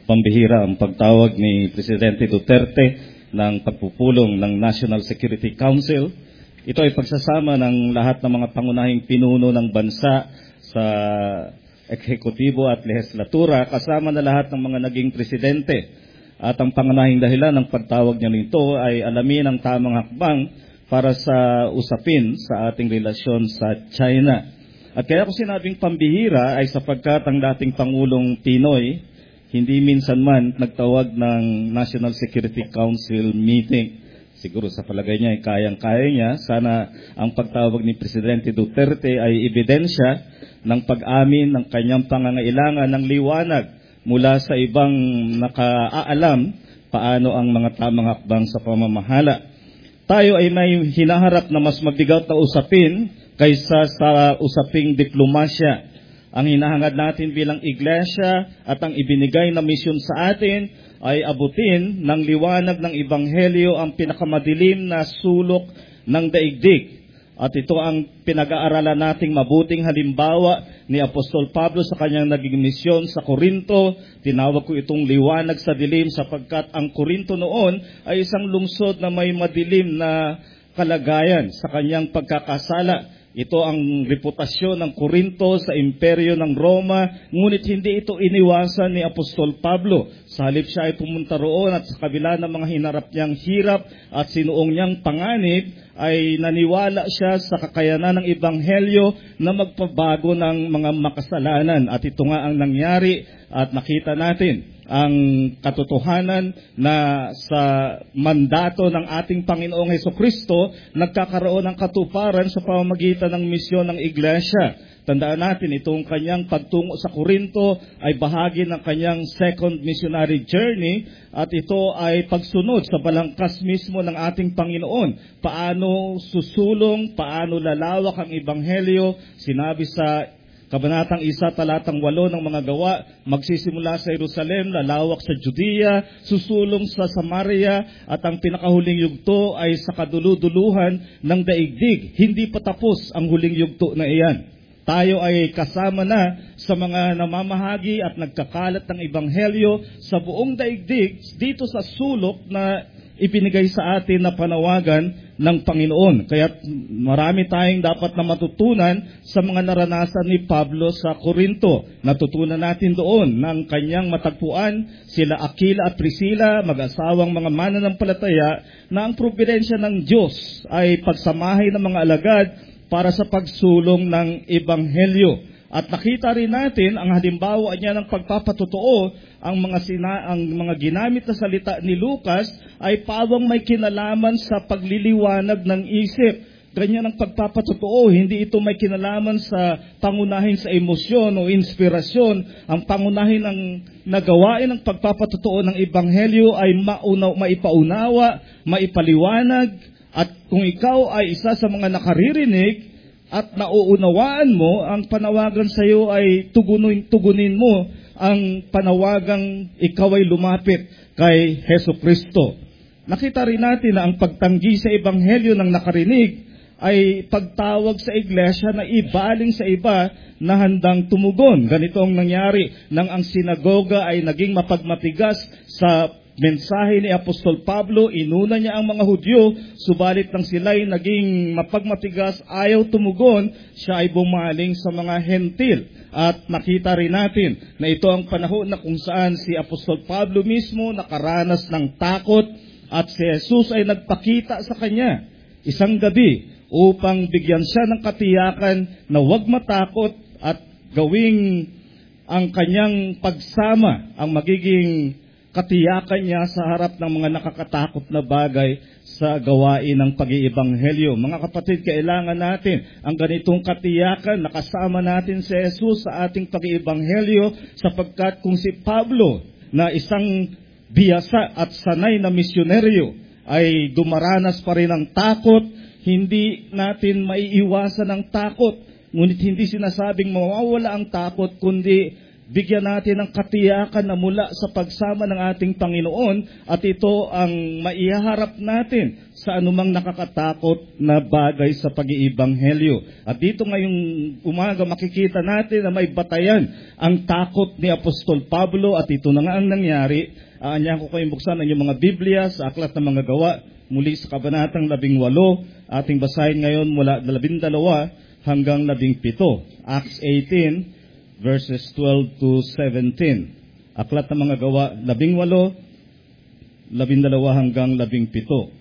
pambihira ang pagtawag ni Presidente Duterte ng pagpupulong ng National Security Council. Ito ay pagsasama ng lahat ng mga pangunahing pinuno ng bansa sa eksekutibo at lehislatura, kasama na lahat ng mga naging presidente. At ang pangunahing dahilan ng pagtawag niya nito ay alamin ang tamang hakbang para sa usapin sa ating relasyon sa China. At kaya ko sinabing pambihira ay sapagkat ang dating Pangulong Pinoy hindi minsan man nagtawag ng National Security Council meeting. Siguro sa palagay niya ay kayang-kaya niya. Sana ang pagtawag ni Presidente Duterte ay ebidensya ng pag-amin ng kanyang pangangailangan ng liwanag mula sa ibang nakaalam paano ang mga tamang hakbang sa pamamahala. Tayo ay may hinaharap na mas mabigat na usapin kaysa sa usaping diplomasya. Ang hinahangad natin bilang iglesia at ang ibinigay na misyon sa atin ay abutin ng liwanag ng Ebanghelyo ang pinakamadilim na sulok ng daigdig. At ito ang pinag-aaralan nating mabuting halimbawa ni Apostol Pablo sa kanyang naging misyon sa Korinto. Tinawag ko itong liwanag sa dilim sapagkat ang Korinto noon ay isang lungsod na may madilim na kalagayan sa kanyang pagkakasala. Ito ang reputasyon ng Korinto sa imperyo ng Roma, ngunit hindi ito iniwasan ni Apostol Pablo. Sa halip siya ay pumunta roon at sa kabila ng mga hinarap niyang hirap at sinuong niyang panganib, ay naniwala siya sa kakayanan ng Ebanghelyo na magpabago ng mga makasalanan. At ito nga ang nangyari at nakita natin ang katotohanan na sa mandato ng ating Panginoong Hesukristo, nagkakaroon ng katuparan sa pamamagitan ng misyon ng iglesia. Tandaan natin, itong kanyang pagtungo sa Korinto ay bahagi ng kanyang second missionary journey at ito ay pagsunod sa balangkas mismo ng ating Panginoon. Paano susulong, paano lalawak ang Ebanghelyo, sinabi sa Kabanatang 1, talatang 8 ng mga gawa, magsisimula sa Jerusalem, lalawak sa Judea, susulong sa Samaria, at ang pinakahuling yugto ay sa kaduluduluhan ng daigdig. Hindi pa tapos ang huling yugto na iyan. Tayo ay kasama na sa mga namamahagi at nagkakalat ng Ebanghelyo sa buong daigdig dito sa sulok na ibinigay sa atin na panawagan ng Panginoon. Kaya marami tayong dapat na matutunan sa mga naranasan ni Pablo sa Korinto. Natutunan natin doon ng kanyang matagpuan sila Aquila at Priscilla, mag-asawang mga mananampalataya, na ang providensya ng Diyos ay pagsamahin ng mga alagad para sa pagsulong ng Ebanghelyo. At nakita rin natin ang halimbawa niya ng pagpapatotoo, ang mga ginamit na salita ni Lucas ay pawang may kinalaman sa pagliliwanag ng isip. Ganyan ang pagpapatotoo, hindi ito may kinalaman sa pangunahin sa emosyon o inspirasyon. Ang pangunahin ng nagawain ng pagpapatotoo ng Ebanghelyo ay maipaunawa, maipaliwanag, at kung ikaw ay isa sa mga nakaririnig at nauunawaan mo, ang panawagan sa iyo ay tugunin mo ang panawagang ikaw ay lumapit kay Hesukristo. Nakita rin natin na ang pagtanggi sa Ebanghelyo ng nakarinig ay pagtawag sa iglesia na ibaling sa iba na handang tumugon. Ganito ang nangyari nang ang sinagoga ay naging mapagmatigas sa mensahe ni Apostol Pablo. Inuna niya ang mga Hudyo, subalit nang sila'y naging mapagmatigas, ayaw tumugon, siya ay bumaling sa mga Hentil. At nakita rin natin na ito ang panahon na kung saan si Apostol Pablo mismo nakaranas ng takot at si Jesus ay nagpakita sa kanya isang gabi upang bigyan siya ng katiyakan na huwag matakot at gawing ang kanyang pagsama ang magiging katiyakan niya sa harap ng mga nakakatakot na bagay sa gawain ng pag-iebanghelyo. Mga kapatid, kailangan natin ang ganitong katiyakan, nakasama natin si Jesus sa ating pag-iebanghelyo, sapagkat kung si Pablo na isang biyasa at sanay na misyonaryo ay dumaranas pa rin ng takot, hindi natin maiiwasan ang takot. Ngunit hindi sinasabing mawawala ang takot, kundi bigyan natin ng katiyakan na mula sa pagsama ng ating Panginoon at ito ang maiharap natin sa anumang nakakatakot na bagay sa pag-iibanghelyo. At dito ngayong umaga makikita natin na may batayan ang takot ni Apostol Pablo at ito na nga ang nangyari. Aanyahan ko kayong buksan ang inyong mga Biblia sa Aklat ng Mga Gawa muli sa Kabanatang 18. Ating basahin ngayon mula 12 hanggang 17. Acts 18 verses 12 to 17. Aklat ng Mga Gawa 18, 12 hanggang 17.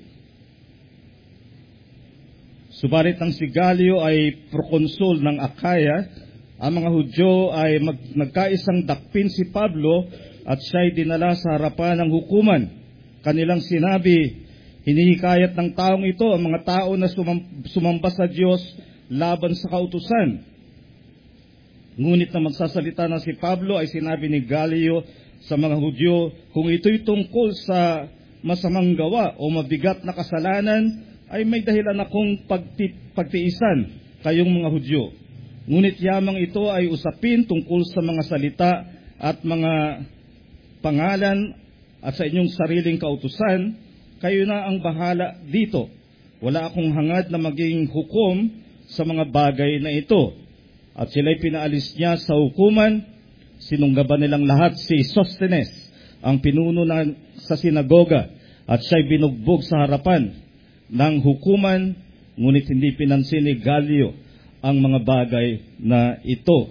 Subalit ang si Galio ay prokonsul ng Akaya, ang mga Hudyo ay nagkaisang dakpin si Pablo at siya'y dinala sa harapan ng hukuman. Kanilang sinabi, hinihikayat ng taong ito ang mga tao na sumamba sa Diyos laban sa kautusan. Ngunit na magsasalita na si Pablo ay sinabi ni Galio sa mga Hudyo, kung ito'y tungkol sa masamang gawa o mabigat na kasalanan, ay may dahilan akong pagtiisan kayong mga Hudyo. Ngunit yamang ito ay usapin tungkol sa mga salita at mga pangalan at sa inyong sariling kautusan, kayo na ang bahala dito. Wala akong hangad na maging hukom sa mga bagay na ito. At sila'y pinaalis niya sa hukuman, sinunggaban nilang lahat si Sostenes, ang pinuno sa sinagoga, at siya'y binugbog sa harapan ng hukuman, ngunit hindi pinansin ni Galio ang mga bagay na ito.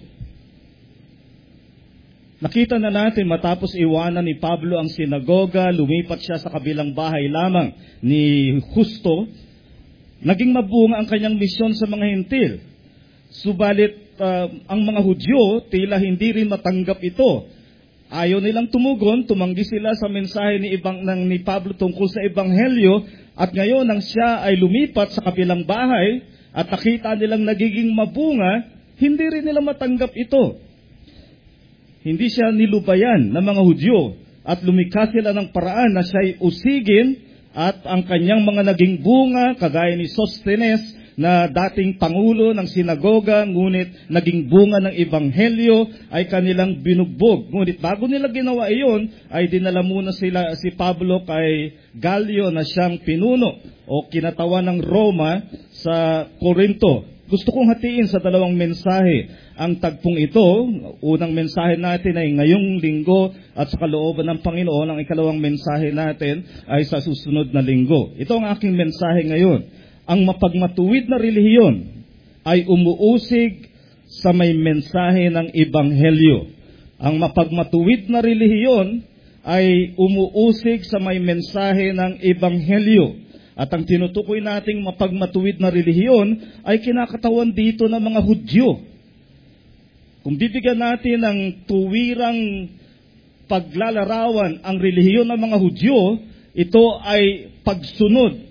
Nakita na natin matapos iwanan ni Pablo ang sinagoga, lumipat siya sa kabilang bahay lamang ni Justo, naging mabunga ang kanyang misyon sa mga Hentil. Subalit ang mga Hudyo tila hindi rin matanggap ito. Ayaw nilang tumugon, tumanggi sila sa mensahe ni Pablo tungkol sa Ebanghelyo, at ngayon nang siya ay lumipat sa kabilang bahay at nakita nilang nagiging mabunga, hindi rin nila matanggap ito. Hindi siya nilubayan ng mga Hudyo at lumikha sila ng paraan na siya'y usigin at ang kanyang mga naging bunga, kagaya ni Sostenes, na dating pangulo ng sinagoga, ngunit naging bunga ng Ebanghelyo, ay kanilang binugbog. Ngunit bago nila ginawa iyon, ay dinala muna si Pablo kay Galio na siyang pinuno o kinatawan ng Roma sa Corinto. Gusto kong hatiin sa dalawang mensahe ang tagpong ito. Unang mensahe natin ay ngayong linggo at sa kalooban ng Panginoon. Ang ikalawang mensahe natin ay sa susunod na linggo. Ito ang aking mensahe ngayon. Ang mapagmatuwid na relihiyon ay umuusig sa may mensahe ng Ebanghelyo. Ang mapagmatuwid na relihiyon ay umuusig sa may mensahe ng Ebanghelyo. At ang tinutukoy nating mapagmatuwid na relihiyon ay kinakatawan dito ng mga Hudyo. Kung bibigyan natin ng tuwirang paglalarawan ang relihiyon ng mga Hudyo, ito ay pagsunod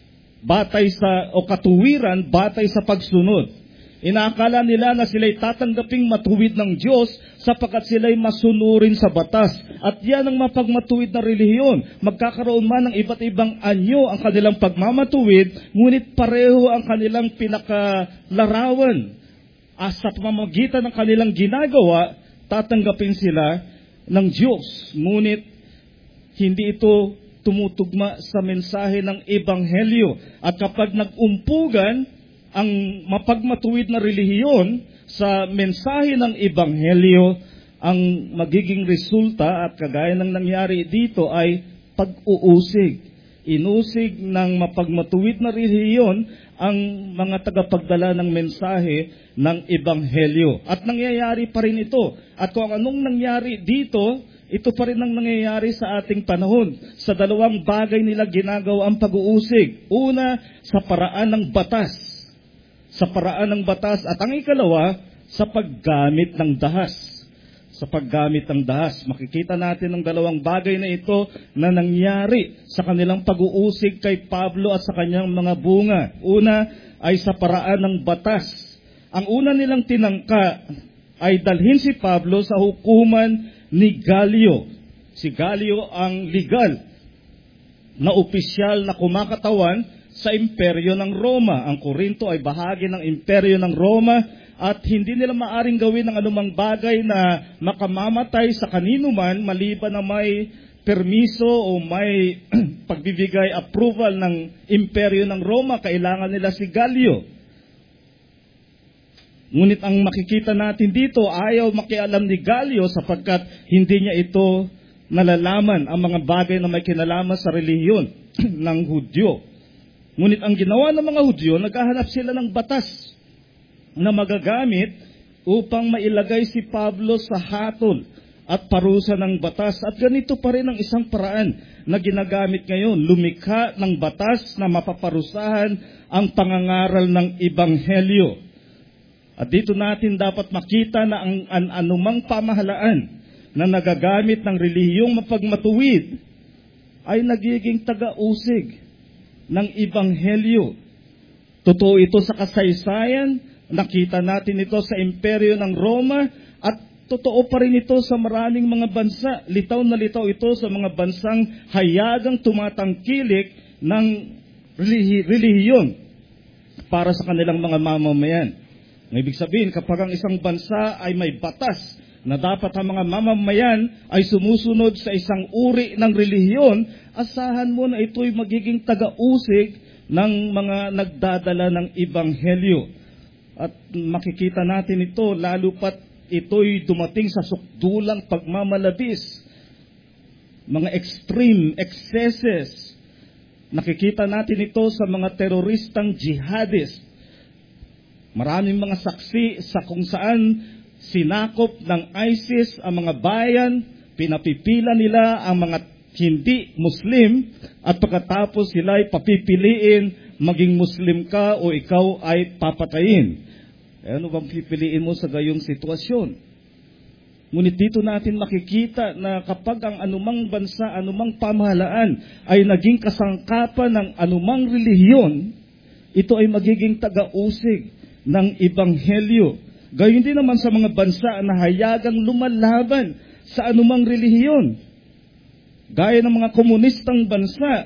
katuwiran batay sa pagsunod. Inaakala nila na sila'y tatanggaping matuwid ng Diyos sapagkat sila'y masunurin sa batas. At yan ang mapagmatuwid na relihiyon. Magkakaroon man ng iba't ibang anyo ang kanilang pagmamatuwid, ngunit pareho ang kanilang pinakalarawan. Sa pamamagitan ng kanilang ginagawa, tatanggapin sila ng Diyos. Ngunit hindi ito tumutugma sa mensahe ng Ebanghelyo. At kapag nag-umpugan ang mapagmatuwid na relihiyon sa mensahe ng Ebanghelyo, ang magiging resulta at kagaya ng nangyari dito ay pag-uusig. Inusig ng mapagmatuwid na relihiyon ang mga tagapagdala ng mensahe ng Ebanghelyo. At nangyayari pa rin ito. At kung anong nangyari dito, ito pa rin ang nangyayari sa ating panahon. Sa dalawang bagay nila ginagawa ang pag-uusig. Una, sa paraan ng batas. Sa paraan ng batas. At ang ikalawa, sa paggamit ng dahas. Sa paggamit ng dahas. Makikita natin ang dalawang bagay na ito na nangyari sa kanilang pag-uusig kay Pablo at sa kanyang mga bunga. Una ay sa paraan ng batas. Ang una nilang tinangka ay dalhin si Pablo sa hukuman ni Galio. Si Galio ang legal na opisyal na kumakatawan sa imperyo ng Roma. Ang Corinto ay bahagi ng imperyo ng Roma at hindi nila maaring gawin ang anumang bagay na makamamatay sa kanino man maliban na may permiso o may pagbibigay approval ng imperyo ng Roma. Kailangan nila si Gallio. Ngunit ang makikita natin dito, ayaw makialam ni Gallio sapagkat hindi niya ito nalalaman ang mga bagay na may kinalaman sa relihiyon ng Hudyo. Ngunit ang ginawa ng mga Hudyo, naghahanap sila ng batas na magagamit upang mailagay si Pablo sa hatol at parusa ng batas. At ganito pa rin ang isang paraan na ginagamit ngayon, lumikha ng batas na mapaparusahan ang pangangaral ng Ebanghelyo. At dito natin dapat makita na ang anumang pamahalaan na nagagamit ng relihiyong mapagmatuwid ay nagiging taga-usig ng Ebanghelyo. Totoo ito sa kasaysayan, nakita natin ito sa imperyo ng Roma, at totoo pa rin ito sa maraming mga bansa. Litaw na litaw ito sa mga bansang hayagang tumatangkilik ng relihiyon para sa kanilang mga mamamayan. Ibig sabihin, kapag ang isang bansa ay may batas na dapat ang mga mamamayan ay sumusunod sa isang uri ng relihiyon, asahan mo na ito'y magiging taga-usig ng mga nagdadala ng Ebanghelyo. At makikita natin ito, lalo pat ito'y dumating sa sukdulang pagmamalabis, mga extreme excesses. Nakikita natin ito sa mga teroristang jihadist. Maraming mga saksi sa kung saan sinakop ng ISIS ang mga bayan, pinapipila nila ang mga hindi Muslim, at pagkatapos sila ay papipiliin, maging Muslim ka o ikaw ay papatayin. Ano bang pipiliin mo sa gayong sitwasyon? Ngunit dito natin makikita na kapag ang anumang bansa, anumang pamahalaan ay naging kasangkapan ng anumang relihiyon, ito ay magiging taga-usig ng Ebanghelyo. Gayon din naman sa mga bansa na hayagang lumalaban sa anumang relihiyon. Gaya ng mga komunistang bansa.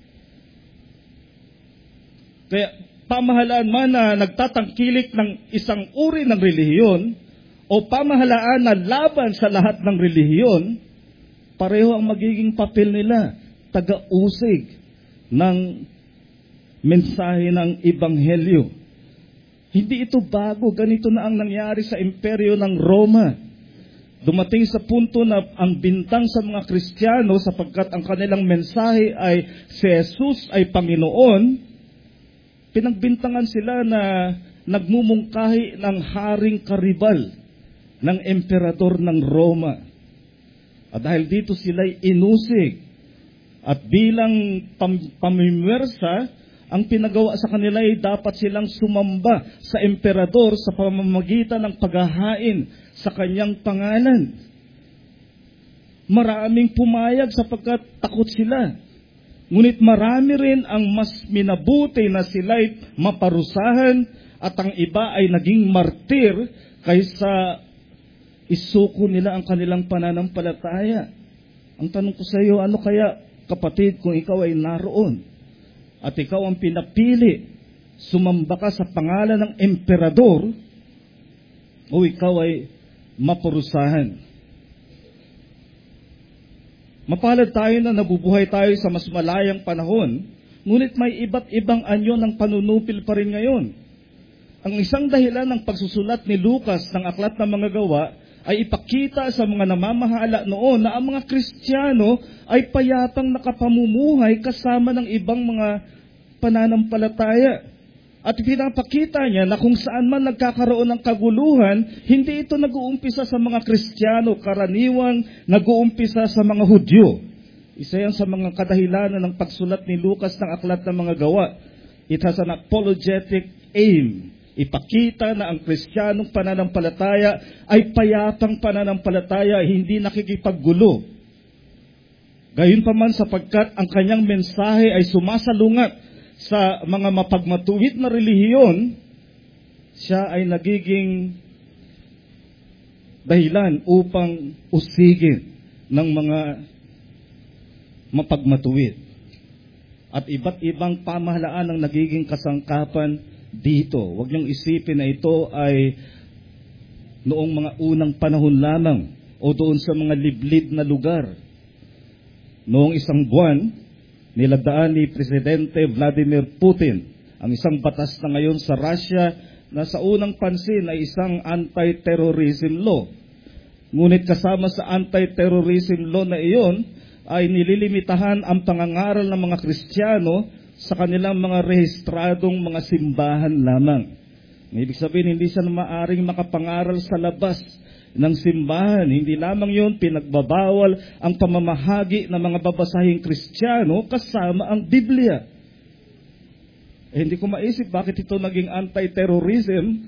Kaya pamahalaan man na nagtatangkilik ng isang uri ng relihiyon o pamahalaan na laban sa lahat ng relihiyon, pareho ang magiging papel nila, taga-usig ng mensahe ng Ebanghelyo. Hindi ito bago, ganito na ang nangyari sa imperyo ng Roma. Dumating sa punto na ang bintang sa mga Kristiyano, sapagkat ang kanilang mensahe ay si Jesus ay Panginoon, pinagbintangan sila na nagmumungkahi ng haring karibal ng emperador ng Roma. At dahil dito sila'y inusig, at bilang pamimwersa, ang pinagawa sa kanila ay dapat silang sumamba sa emperador sa pamamagitan ng paghahain sa kanyang pangalan. Maraming pumayag sapagkat takot sila. Ngunit marami rin ang mas minabuti na sila'y maparusahan at ang iba ay naging martir kaysa isuko nila ang kanilang pananampalataya. Ang tanong ko sa iyo, ano kaya kapatid kung ikaw ay naroon at ikaw ang pinapili, sumamba ka sa pangalan ng emperador o ikaw ay maparusahan? Mapalad tayo na nabubuhay tayo sa mas malayang panahon, ngunit may iba't ibang anyo ng panunupil pa rin ngayon. Ang isang dahilan ng pagsusulat ni Lucas ng Aklat ng Mga Gawa ay ipakita sa mga namamahala noon na ang mga Kristiyano ay payapang nakapamumuhay kasama ng ibang mga pananampalataya. At pinapakita niya na kung saan man nagkakaroon ng kaguluhan, hindi ito nag-uumpisa sa mga Kristiyano, karaniwang nag-uumpisa sa mga Hudyo. Isa yan sa mga kadahilanan ng pagsulat ni Lucas ng Aklat ng Mga Gawa. It has an apologetic aim. Ipakita na ang Kristiyanong pananampalataya ay payapang pananampalataya, hindi nakikipaggulo. Gayunpaman sapagkat ang kanyang mensahe ay sumasalungat sa mga mapagmatuwid na relihiyon, siya ay nagiging dahilan upang usigin ng mga mapagmatuwid. At iba't ibang pamahalaan ang nagiging kasangkapan dito. Huwag niyong isipin na ito ay noong mga unang panahon lamang o doon sa mga liblib na lugar. Noong isang buwan, niladaan ni Presidente Vladimir Putin ang isang batas na ngayon sa Russia na sa unang pansin ay isang anti-terrorism law. Ngunit kasama sa anti-terrorism law na iyon ay nililimitahan ang pangangaral ng mga Kristiyano sa kanilang mga rehistradong mga simbahan lamang. Ibig sabihin, hindi siya maaring makapangaral sa labas ng simbahan. Hindi lamang yun, pinagbabawal ang pamamahagi ng mga babasahing Kristiyano kasama ang Biblia. Hindi ko maisip bakit ito naging anti-terrorism.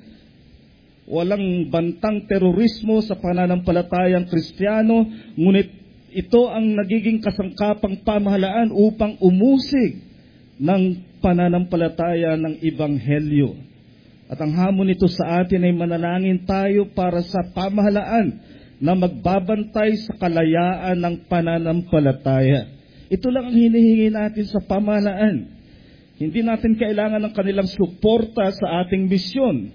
Walang bantang terorismo sa pananampalatayang Kristiyano, ngunit ito ang nagiging kasangkapang pamahalaan upang umusig ng pananampalataya ng Ebanghelyo. At ang hamon nito sa atin ay manalangin tayo para sa pamahalaan na magbabantay sa kalayaan ng pananampalataya. Ito lang ang hinihingi natin sa pamahalaan. Hindi natin kailangan ng kanilang suporta sa ating misyon.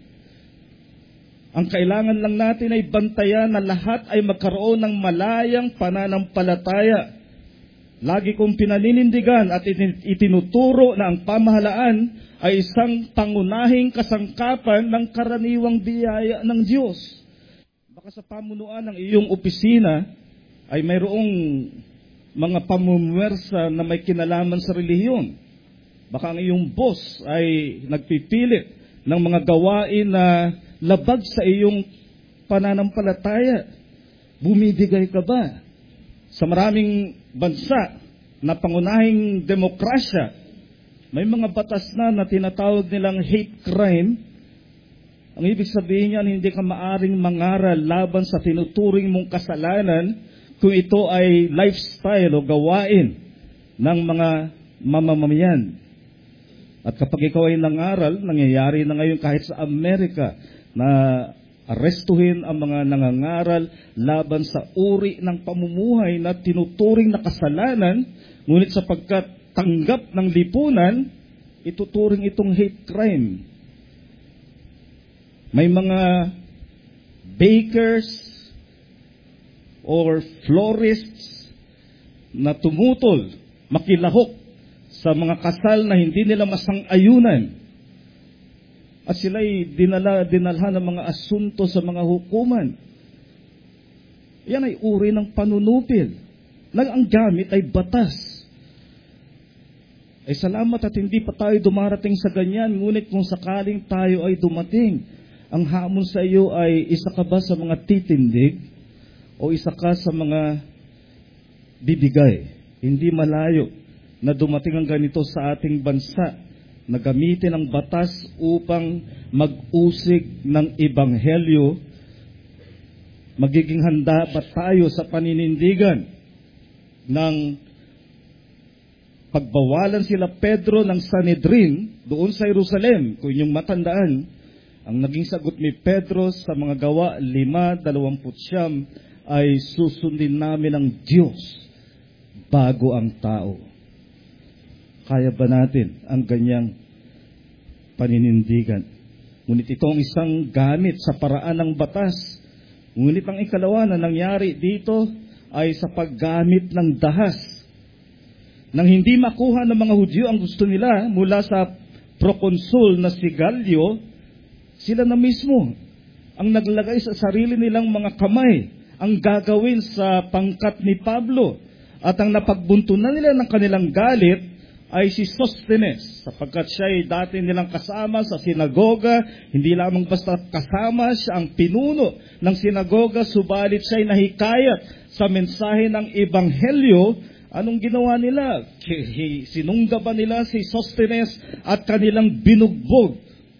Ang kailangan lang natin ay bantayan na lahat ay magkaroon ng malayang pananampalataya. Lagi kong pinaninindigan at itinuturo na ang pamahalaan ay isang pangunahing kasangkapan ng karaniwang biyaya ng Diyos. Baka sa pamunuan ng iyong opisina ay mayroong mga pamumuwersa na may kinalaman sa relihiyon. Baka ang iyong boss ay nagpipilit ng mga gawain na labag sa iyong pananampalataya. Bumibigay ka ba? Sa maraming bansa na pangunahing demokrasya, may mga batas na tinatawag nilang hate crime. Ang ibig sabihin niyan, hindi ka maaring mangaral laban sa tinuturing mong kasalanan kung ito ay lifestyle o gawain ng mga mamamayan. At kapag ikaw ay nangaral, nangyayari na ngayon kahit sa Amerika na arestuhin ang mga nangangaral laban sa uri ng pamumuhay na tinuturing na kasalanan, ngunit sapagkat tanggap ng lipunan, ituturing itong hate crime. May mga bakers or florists na tumutol, makilahok sa mga kasal na hindi nila masang-ayunan. At sila'y dinalhan ng mga asunto sa mga hukuman. Yan ay uri ng panunupil. Ang gamit ay batas. Ay salamat at hindi pa tayo dumarating sa ganyan, ngunit kung sakaling tayo ay dumating, ang hamon sa iyo ay isa ka ba sa mga titindig o isa ka sa mga bibigay. Hindi malayo na dumating ang ganito sa ating bansa, na gamitin ang batas upang mag-usig ng Ebanghelyo. Magiging handa ba tayo sa paninindigan ng pagbawalan sila Pedro ng Sanhedrin doon sa Jerusalem? Kung inyong matandaan, ang naging sagot ni Pedro sa mga Gawa 5:29 ay susundin namin ang Diyos bago ang tao. Kaya ba natin ang ganyang paninindigan? Ngunit ito ang isang gamit sa paraan ng batas. Ngunit ang ikalawa na nangyari dito ay sa paggamit ng dahas. Nang hindi makuha ng mga Hudyo ang gusto nila mula sa prokonsul na si Gallio, sila na mismo ang naglagay sa sarili nilang mga kamay ang gagawin sa pangkat ni Pablo. At ang napagbuntunan nila ng kanilang galit ay si Sostenes, sapagkat siya ay dati nilang kasama sa sinagoga. Hindi lamang basta kasama, siya ang pinuno ng sinagoga, subalit siya ay nahikayat sa mensahe ng Ebanghelyo. Anong ginawa nila? Sinunggaban nila si Sostenes at kanilang binugbog.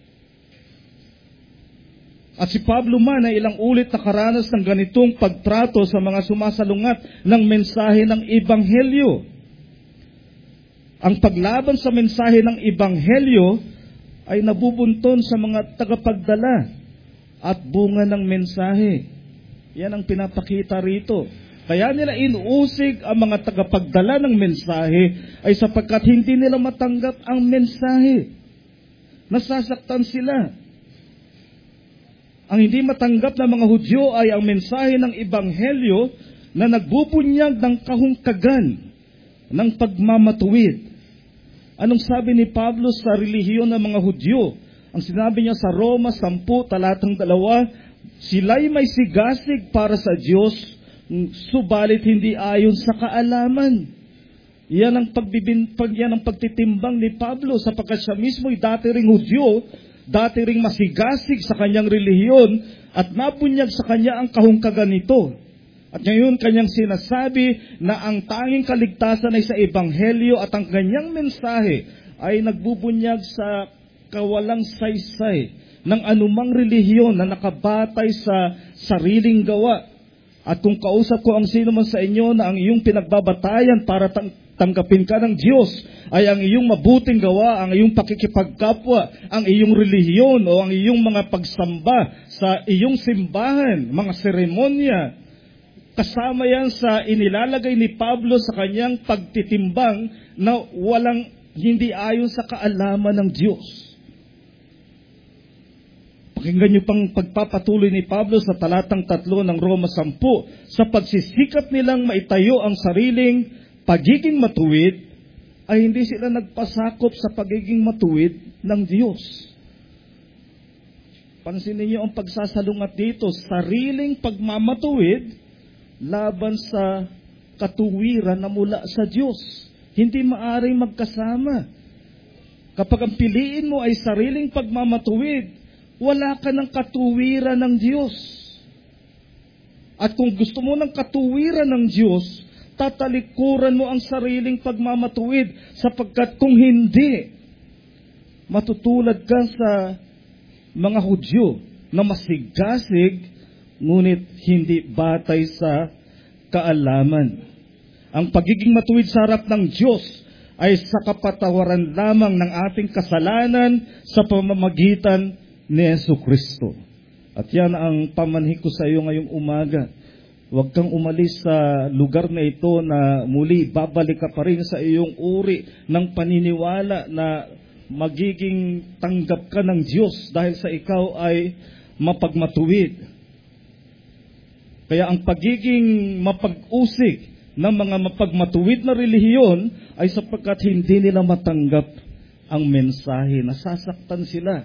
At si Pablo man ay ilang ulit nakaranas ng ganitong pagtrato sa mga sumasalungat ng mensahe ng Ebanghelyo. Ang paglaban sa mensahe ng Ebanghelyo ay nabubunton sa mga tagapagdala at bunga ng mensahe. Yan ang pinapakita rito. Kaya nila inuusig ang mga tagapagdala ng mensahe ay sapagkat hindi nila matanggap ang mensahe. Nasasaktan sila. Ang hindi matanggap ng mga Hudyo ay ang mensahe ng Ebanghelyo na nagbubunyag ng kahungkagan ng pagmamatuwid. Anong sabi ni Pablo sa relihiyon ng mga Hudyo? Ang sinabi niya sa Roma 10, talatang 2, sila'y may sigasig para sa Diyos, subalit hindi ayon sa kaalaman. Yan ang pagtitimbang ni Pablo, sapagkat siya mismo'y dati ring Hudyo, dati ring masigasig sa kanyang relihiyon, at nabunyag sa kanya ang kahungkagan nito. At ngayon kanyang sinasabi na ang tanging kaligtasan ay sa Ebanghelyo, at ang kanyang mensahe ay nagbubunyag sa kawalang saysay ng anumang relihiyon na nakabatay sa sariling gawa. At kung kausap ko ang sino man sa inyo na ang iyong pinagbabatayan para tanggapin ka ng Diyos ay ang iyong mabuting gawa, ang iyong pakikipagkapwa, ang iyong relihiyon o ang iyong mga pagsamba sa iyong simbahan, mga seremonya, kasama yan sa inilalagay ni Pablo sa kanyang pagtitimbang na hindi ayon sa kaalaman ng Diyos. Pakinggan niyo pang pagpapatuloy ni Pablo sa talatang 3 ng Roma 10, sa pagsisikap nilang maitayo ang sariling pagiging matuwid, ay hindi sila nagpasakop sa pagiging matuwid ng Diyos. Pansinin niyo ang pagsasalungat dito, sariling pagmamatuwid laban sa katuwiran na mula sa Diyos. Hindi maaring magkasama. Kapag ang piliin mo ay sariling pagmamatuwid, wala ka ng katuwiran ng Diyos. At kung gusto mo ng katuwiran ng Diyos, tatalikuran mo ang sariling pagmamatuwid, sapagkat kung hindi, matutulad ka sa mga Hudyo na masigasig, ngunit hindi batay sa kaalaman. Ang pagiging matuwid sa harap ng Diyos ay sa kapatawaran lamang ng ating kasalanan sa pamamagitan ni Jesucristo. At yan ang pamanhik ko sa iyo ngayong umaga. Huwag kang umalis sa lugar na ito na muli babalik ka pa rin sa iyong uri ng paniniwala na magiging tanggap ka ng Diyos dahil sa ikaw ay mapagmatuwid. Kaya ang pagiging mapag-usig ng mga mapagmatuwid na relihiyon ay sapagkat hindi nila matanggap ang mensahe. Nasasaktan sila.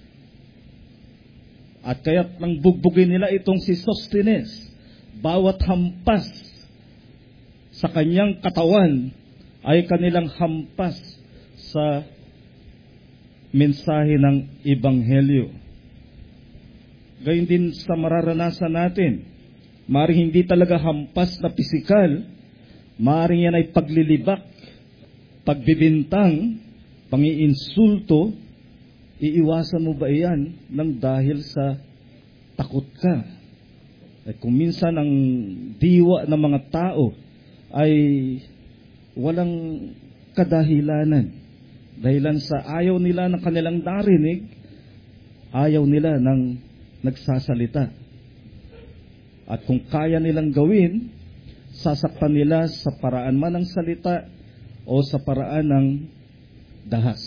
At kaya't nang bugbugin nila itong si Sosthenes, bawat hampas sa kanyang katawan ay kanilang hampas sa mensahe ng Ebanghelyo. Gayon din sa mararanasan natin, maaaring hindi talaga hampas na pisikal, maaaring yan ay paglilibak, pagbibintang, pangiinsulto. Iiwasan mo ba iyan nang dahil sa takot ka? At kung minsan ang diwa ng mga tao ay walang kadahilanan. Dahilan sa ayaw nila ng kanilang narinig, ayaw nila ng nagsasalita. At kung kaya nilang gawin, sasaktan nila sa paraan man ng salita o sa paraan ng dahas.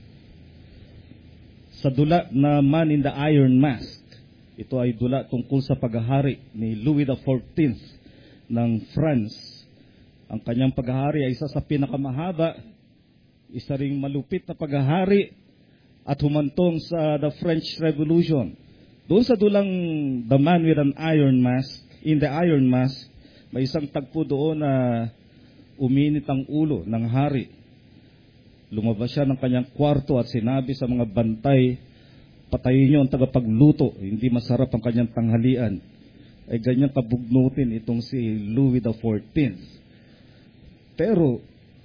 Sa dula na Man in the Iron Mask, ito ay dula tungkol sa paghahari ni Louis XIV ng France. Ang kanyang paghahari ay isa sa pinakamahaba, isa ring malupit na paghahari at humantong sa the French Revolution. Doon sa dulang The Man with an Iron Mask, in the Iron Mask, may isang tagpo doon na uminit ang ulo ng hari. Lumabas siya ng kanyang kwarto at sinabi sa mga bantay, patayin niyo ang tagapagluto, hindi masarap ang kanyang tanghalian. Ay ganyan kabugnutin itong si Louis XIV. Pero,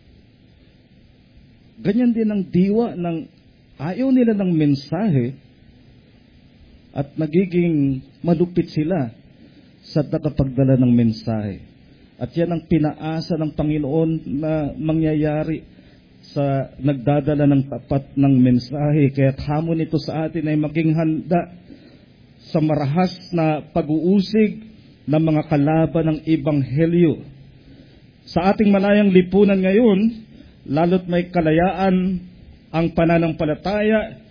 ganyan din ang diwa ng ayaw nila ng mensahe at nagiging malupit sila sa tagapagdala ng mensahe. At yan ang pinaasa ng Panginoon na mangyayari sa nagdadala ng tapat ng mensahe. Kaya't hamon ito sa atin ay maging handa sa marahas na pag-uusig ng mga kalaban ng Ebanghelyo. Sa ating malayang lipunan ngayon, lalo't may kalayaan ang pananampalataya,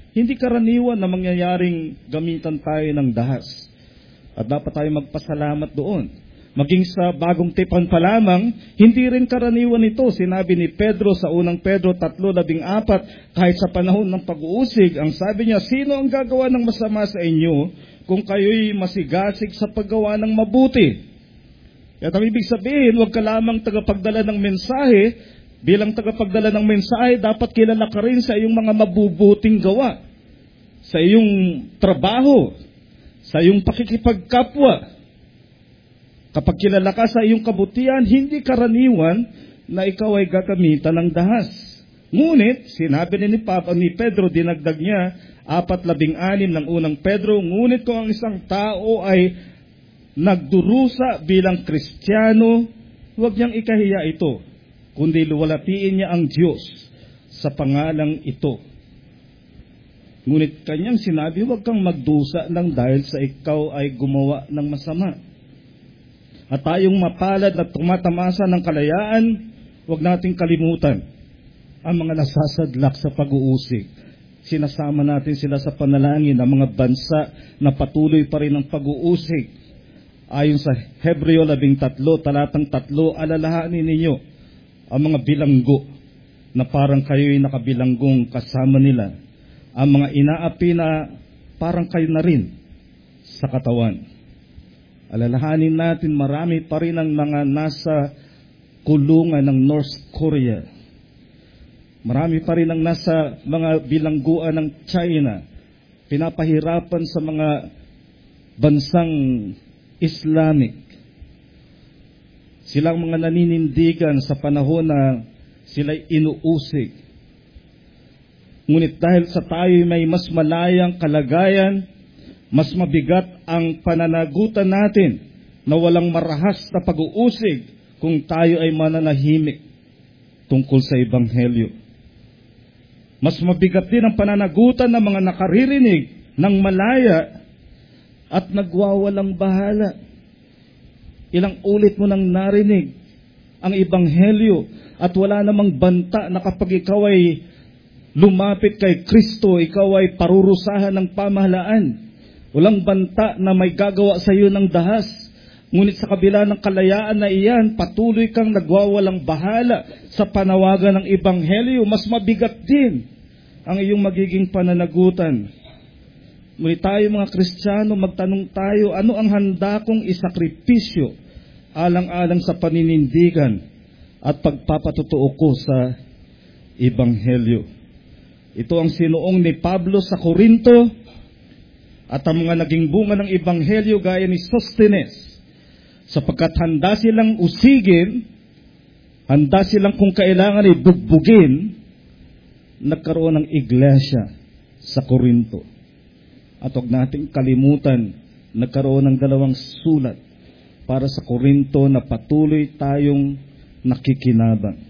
Hindi karaniwan na mangyayaring gamitan tayo ng dahas. At dapat tayo magpasalamat doon. Maging sa bagong tipan pa lamang, hindi rin karaniwan ito. Sinabi ni Pedro sa unang Pedro 3:14, kahit sa panahon ng pag-uusig, ang sabi niya, sino ang gagawa ng masama sa inyo kung kayo'y masigasig sa paggawa ng mabuti? At ang ibig sabihin, huwag ka lamang tagapagdala ng mensahe. Bilang tagapagdala ng mensahe, dapat kilala ka rin sa iyong mga mabubuting gawa, sa iyong trabaho, sa iyong pakikipagkapwa. Kapag kilala ka sa iyong kabutihan, hindi karaniwan na ikaw ay gagamitan ng dahas. Ngunit, sinabi ni Pedro, dinagdag niya, 4:16 ng unang Pedro, ngunit kung ang isang tao ay nagdurusa bilang Kristiyano, huwag niyang ikahiya ito, kundi luwalhatiin niya ang Diyos sa pangalang ito. Ngunit kanyang sinabi, huwag kang magdusa ng dahil sa ikaw ay gumawa ng masama. At tayong mapalad na tumatamasa ng kalayaan, huwag nating kalimutan ang mga nasasadlak sa pag-uusig. Sinasama natin sila sa panalangin ng mga bansa na patuloy pa rin ang pag-uusig. Ayon sa Hebreo 13, talatang 3, alalahanin ninyo ang mga bilanggo na parang kayo'y nakabilanggong kasama nila. Ang mga inaapi na parang kayo na rin sa katawan. Alalahanin natin, marami pa rin ang mga nasa kulungan ng North Korea. Marami pa rin ang nasa mga bilangguan ng China. Pinapahirapan sa mga bansang Islamic. Silang mga naninindigan sa panahon na sila'y inuusig. Ngunit dahil sa tayo may mas malayang kalagayan, mas mabigat ang pananagutan natin na walang marahas na pag-uusig kung tayo ay mananahimik tungkol sa Ebanghelyo. Mas mabigat din ang pananagutan ng mga nakaririnig ng malaya at nagwawalang bahala. Ilang ulit mo nang narinig ang Ebanghelyo at wala namang banta na kapag ikaw ay lumapit kay Kristo, ikaw ay parurusahan ng pamahalaan. Walang banta na may gagawa sa iyo ng dahas. Ngunit sa kabila ng kalayaan na iyan, patuloy kang nagwawalang bahala sa panawagan ng Ebanghelyo. Mas mabigat din ang iyong magiging pananagutan. Ngunit tayo mga Kristiyano, magtanong tayo, ano ang handa kong isakripisyo alang-alang sa paninindigan at pagpapatotoo ko sa Ebanghelyo? Ito ang sinuong ni Pablo sa Korinto. At ang mga naging bunga ng Ebanghelyo gaya ni Sostenes, sapagkat handa silang usigin, handa silang kung kailangan ay bugbugin, nagkaroon ng iglesia sa Korinto. At huwag nating kalimutan, nagkaroon ng 2 sulat para sa Korinto na patuloy tayong nakikinabang.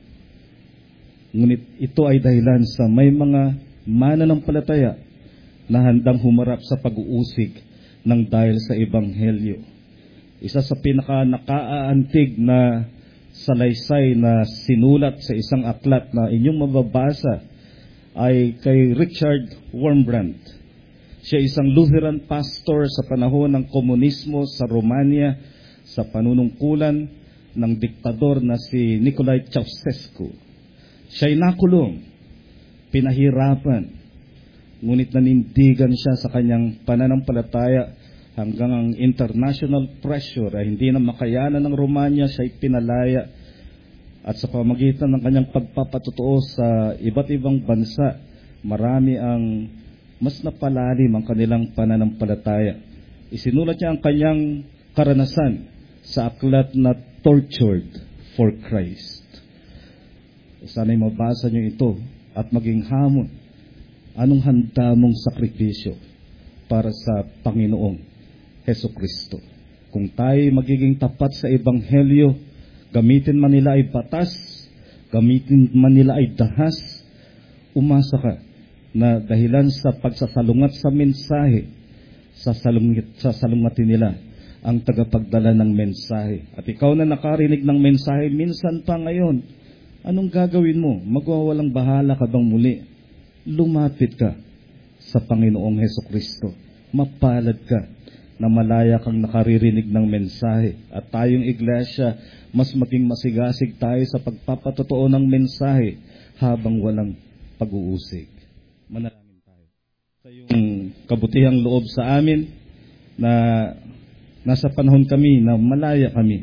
Ngunit ito ay dahilan sa may mga mananampalataya na handang humarap sa pag-uusig ng dahil sa Ebanghelyo. Isa sa pinaka-nakaaantig na salaysay na sinulat sa isang aklat na inyong mababasa ay kay Richard Wurmbrand. Siya isang Lutheran pastor sa panahon ng komunismo sa Romania sa panunungkulan ng diktador na si Nicolae Ceausescu. Siya'y nakulong, pinahirapan, ngunit nanindigan siya sa kanyang pananampalataya hanggang ang international pressure ay hindi na makayanan ng Romania, siya'y pinalaya. At sa pamagitan ng kanyang pagpapatotoo sa iba't ibang bansa, marami ang mas napalalim ang kanilang pananampalataya. Isinulat niya ang kanyang karanasan sa aklat na Tortured for Christ. Sana'y mabasa niyo ito at maging hamon. Anong handa mong sakripisyo para sa Panginoong Hesukristo? Kung tayo magiging tapat sa Ebanghelyo, gamitin man nila ay batas, gamitin man nila ay dahas, umasa ka na dahilan sa pagsasalungat sa mensahe, sasalungatin nila ang tagapagdala ng mensahe. At ikaw na nakarinig ng mensahe, minsan pa ngayon, anong gagawin mo? Magwawalang bahala ka bang muli? Lumapit ka sa Panginoong Hesukristo. Mapalad ka na malaya kang nakaririnig ng mensahe at tayong iglesia, mas maging masigasig tayo sa pagpapatotoo ng mensahe habang walang pag-uusig. Manalangin tayo sa iyong kabutihang loob sa amin na nasa panahon kami na malaya kami.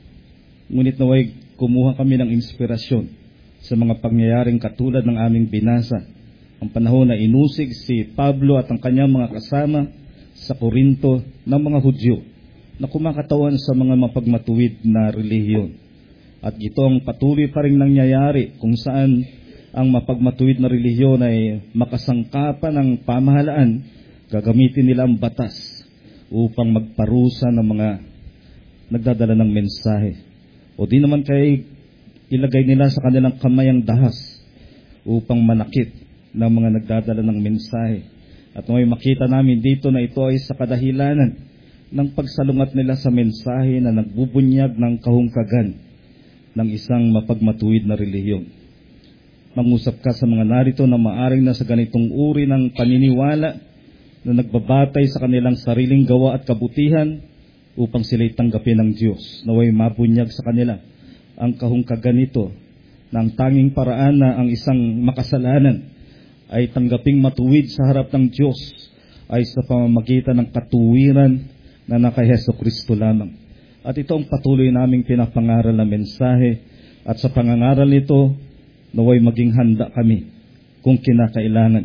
Ngunit naway kumuha kami ng inspirasyon sa mga pangyayaring katulad ng aming binasa. Ang panahon na inusig si Pablo at ang kanyang mga kasama sa Korinto ng mga Hudyo na kumakatawan sa mga mapagmatuwid na relihiyon. At ito ang patuloy pa rin nangyayari kung saan ang mapagmatuwid na relihiyon ay makasangkapan ng pamahalaan, gagamitin nila ang batas upang magparusa ng mga nagdadala ng mensahe. O di naman kaya ilagay nila sa kanilang kamay ang dahas upang manakit ng mga nagdadala ng mensahe. At may makita namin dito na ito ay sa kadahilanan ng pagsalungat nila sa mensahe na nagbubunyag ng kahungkagan ng isang mapagmatuwid na relihiyon. Mangusap ka sa mga narito na maaring nasa ganitong uri ng paniniwala na nagbabatay sa kanilang sariling gawa at kabutihan upang sila'y tanggapin ng Diyos. Naway mabunyag sa kanila ang kahungkagan nito na ang tanging paraan na ang isang makasalanan ay tanggaping matuwid sa harap ng Diyos ay sa pamamagitan ng katuwiran na naka Hesukristo lamang. At ito ang patuloy naming pinapangaral na mensahe at sa pangangaral nito naway maging handa kami kung kinakailangan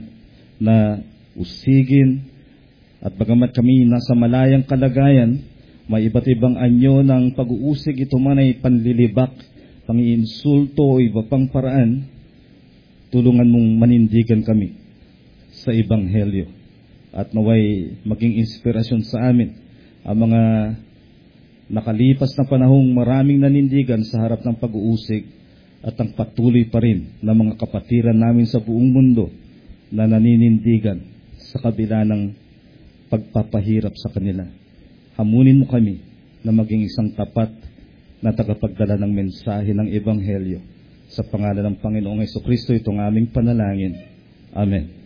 na usigin at bagamat kami nasa malayang kalagayan, may iba't ibang anyo ng pag-uusig, ito man ay panlilibak, pangiinsulto o iba pang paraan, tulungan mong manindigan kami sa Ebanghelyo at naway maging inspirasyon sa amin ang mga nakalipas na panahong maraming nanindigan sa harap ng pag-uusig at ang patuloy pa rin na mga kapatiran namin sa buong mundo na naninindigan sa kabila ng pagpapahirap sa kanila. Hamunin mo kami na maging isang tapat na tagapagdala ng mensahe ng Ebanghelyo. Sa pangalan ng Panginoong Hesukristo, itong aming panalangin. Amen.